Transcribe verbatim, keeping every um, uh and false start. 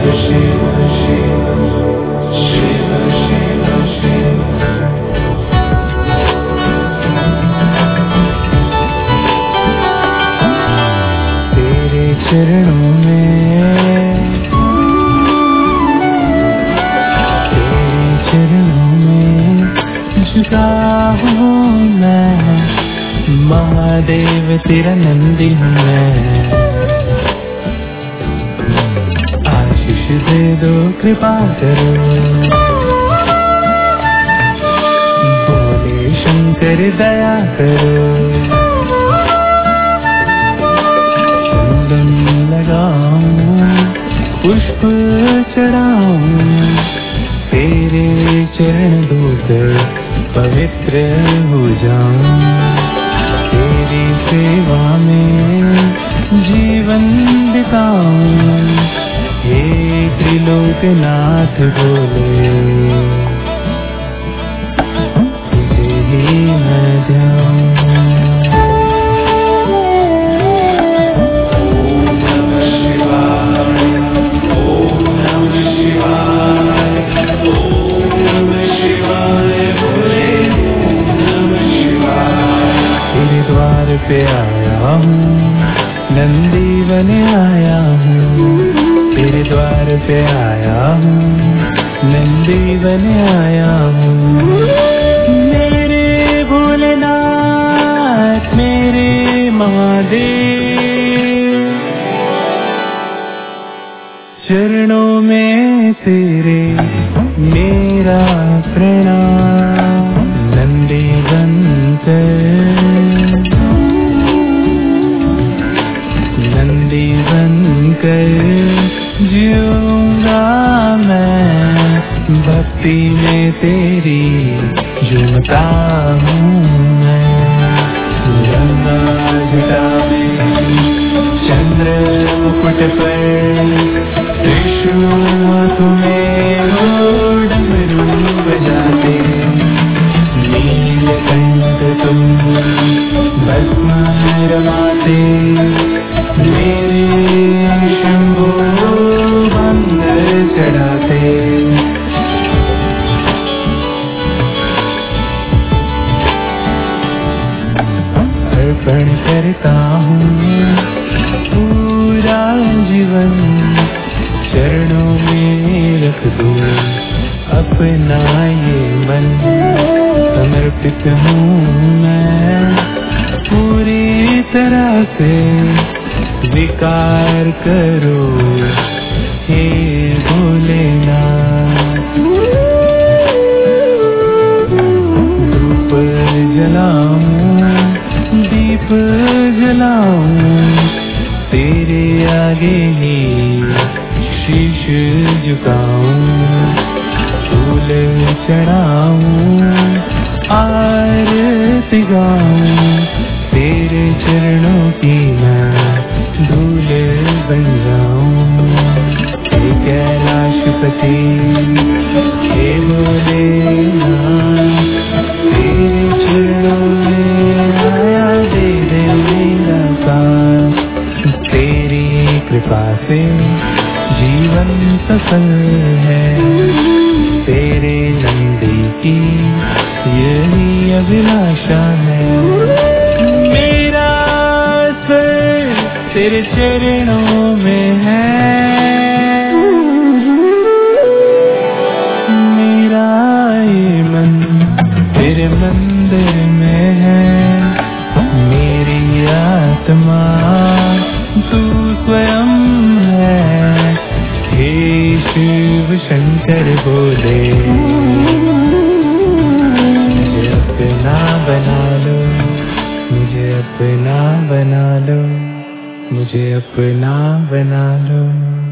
चरणों में, तेरे चरणों में झुका हूँ मैं, महादेव तेरा नंदी हूँ मैं। आशीष दे दो, कृपा करो, भोले शंकर दया करो। लगाऊं, पुष्प चढ़ाऊं, तेरे चरण धोकर पवित्र हो जाऊं। तेरी सेवा में जीवन बिताऊं, हे त्रिलोकनाथ भोले, तुझे ही मैं ध्याऊं। पे आया हूँ, नंदी बने आया हूँ, तेरे द्वार पे आया हूँ, नंदी बने आया हूँ। मेरे भोलेनाथ, मेरे महादेव, चरणों में तेरे मेरा प्रणाम। नंदी बनकर, नंदी बनकर जीऊंगा मैं, भक्ति में तेरी झूमता हूँ मैं। गंगा जटा में, चंद्र मुकुट पर, त्रिशूल तुम्हें डमरू बजाते, नीलकंठ तुम भस्म रमाते, मेरे शंभो भंग चढ़ाते। अर्पण करता हूँ पूरा जीवन, चरणों में रख दो अपना ये मन। समर्पित हूँ मैं पूरी तरह से, स्वीकार करो हे भोलेनाथ। धूप जलाऊं, दीप जलाऊं, तेरे आगे ही शीश झुकाऊं। फूल चढ़ाऊं, आरती गाऊं, तेरे चरणों की मैं धूल बन जाऊं। हे कैलाशपति, हे भोलेनाथ, तेरे चरणों में आया दे दे मेरा साथ। तेरी कृपा से जीवन सफल है, तेरे नंदी की यही अभिलाषा है। मेरा स्वर तेरे चरणों में है, मेरा ये मन तेरे मंदिर में है। मेरी आत्मा तू स्वयं है, हे शिव शंकर भोले। मुझे अपना बना लो, मुझे अपना बना लो, मुझे अपना बना लो।